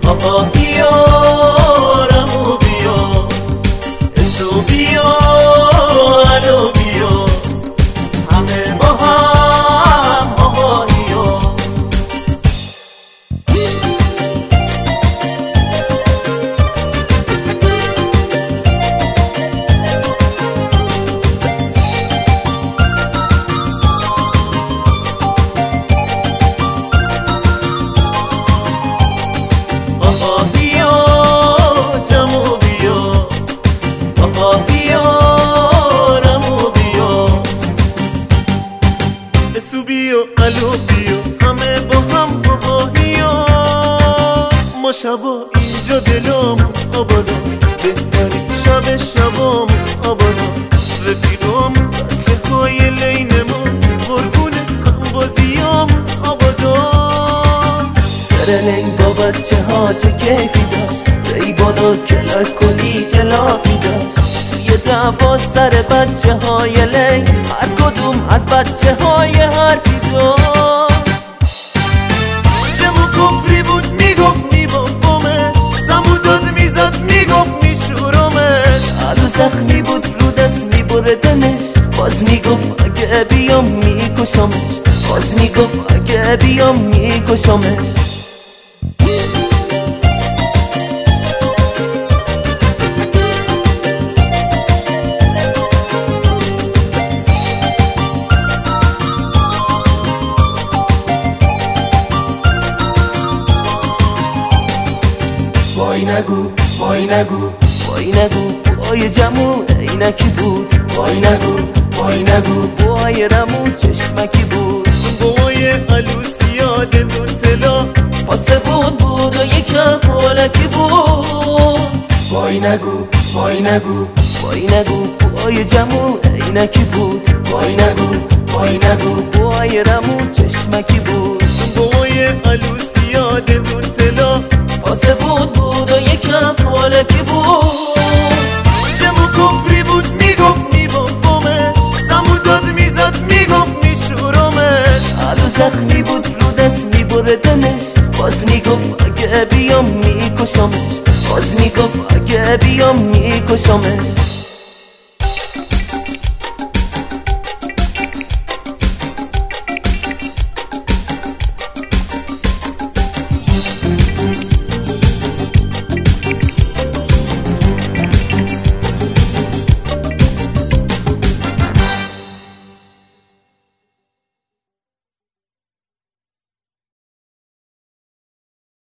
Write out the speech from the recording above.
آقا بیارمو بیا، اسو بیا، الو بیا، همه با هم آقاییا. آقا بیا جمو بیا، آقا بیارمو بیا، اسو بیا، الو بیا، همه با هم آقاییا. ما شبا اینجا دلام آبادا، بهترین شب شبام آبادا، رفیقام بچه های لینمون قربون هم بازیام آبادا. سر لین با بچه ها چه کیفی داشت، ری بادا کلک کلی جلافی داشت. توی دعوا سر بچه های لین هر کدوم از بچه های حرفی داشت. جمو کفری بود میگفت میبافمش، سمو داد میزد میگفت میشورمش. الو زخمی بود رو دست میبردمش، باز میگفت اگه بیام میکشمش، باز میگفت اگه بیام میکشمش. وای نگو، وای نگو، وای نگو، وای جمو عینکی بود. وای نگو، وای نگو، وای رمو چشمکی بود. وای علوسیا دندون طلا پاسبون بود و یکم فالکی بود. وای نگو، وای نگو، وای نگو، وای جمو عینکی بود. وای نگو، وای نگو، وای رمو چشمکی بود. وای علوسیا دندون طلا پاسبون بود و یکم فالکی بود. جمو کفری بود میگفت میبافمش، سمو داد میزد میگفت میشورمش. الو زخمی بود رو دست میبردمش، باز میگفت اگه بیام میکشمش، باز میگفت اگه بیام میکشمش.